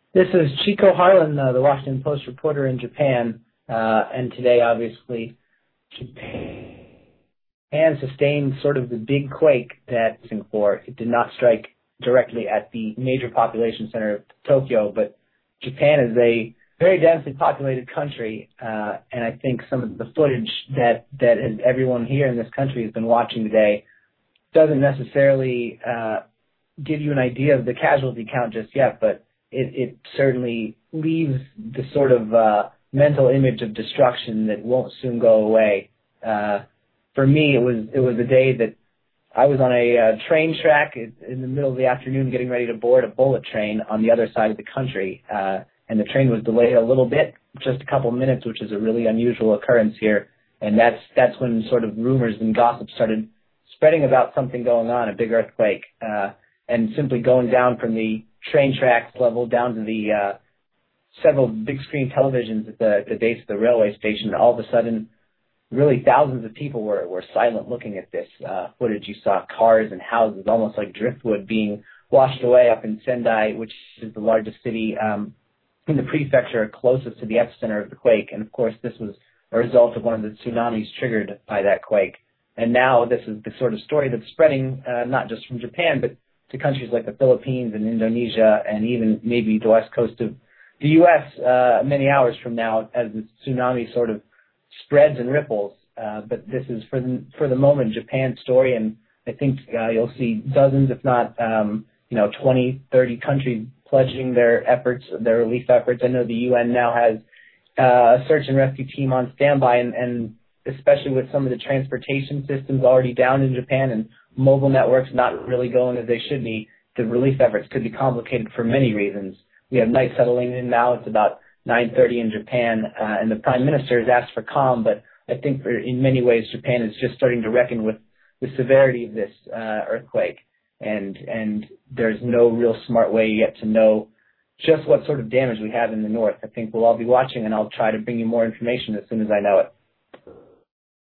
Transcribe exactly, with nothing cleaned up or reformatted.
This is Chico Harlan, uh, the Washington Post reporter in Japan, uh, and today, obviously, Japan sustained sort of the big quake that Singapore. It did not strike directly at the major population center of Tokyo, but Japan is a very densely populated country, uh, and I think some of the footage that that has, everyone here in this country has been watching today doesn't necessarily uh, give you an idea of the casualty count just yet, but It, it certainly leaves the sort of uh, mental image of destruction that won't soon go away. Uh, for me, it was it was a day that I was on a uh, train track in the middle of the afternoon getting ready to board a bullet train on the other side of the country, uh, and the train was delayed a little bit, just a couple minutes, which is a really unusual occurrence here. And that's that's when sort of rumors and gossip started spreading about something going on, a big earthquake, uh, and simply going down from the train tracks level down to the uh, several big screen televisions at the, at the base of the railway station. All of a sudden, really thousands of people were, were silent looking at this uh, footage. You saw cars and houses, almost like driftwood, being washed away up in Sendai, which is the largest city um, in the prefecture closest to the epicenter of the quake. And of course, this was a result of one of the tsunamis triggered by that quake. And now this is the sort of story that's spreading, uh, not just from Japan, but to countries like the Philippines and Indonesia, and even maybe the west coast of the U S uh, many hours from now as the tsunami sort of spreads and ripples. Uh, but this is, for the, for the moment, Japan's story, and I think uh, you'll see dozens, if not, um, you know, twenty, thirty countries pledging their efforts, their relief efforts. I know the U N now has uh, a search and rescue team on standby, and, and especially with some of the transportation systems already down in Japan and mobile networks not really going as they should be, the relief efforts could be complicated for many reasons. We have night settling in now. It's about nine thirty in Japan, uh, and the Prime Minister has asked for calm, but I think for, in many ways Japan is just starting to reckon with the severity of this uh, earthquake, and and there's no real smart way yet to know just what sort of damage we have in the north. I think we'll all be watching, and I'll try to bring you more information as soon as I know it.